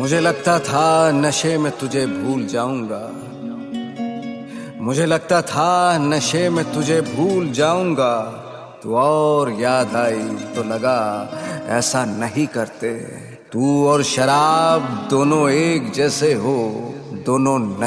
मुझे लगता था नशे में तुझे भूल जाऊंगा, मुझे लगता था नशे में तुझे भूल जाऊंगा। तू और याद आई तो लगा ऐसा नहीं करते। तू और शराब दोनों एक जैसे हो, दोनों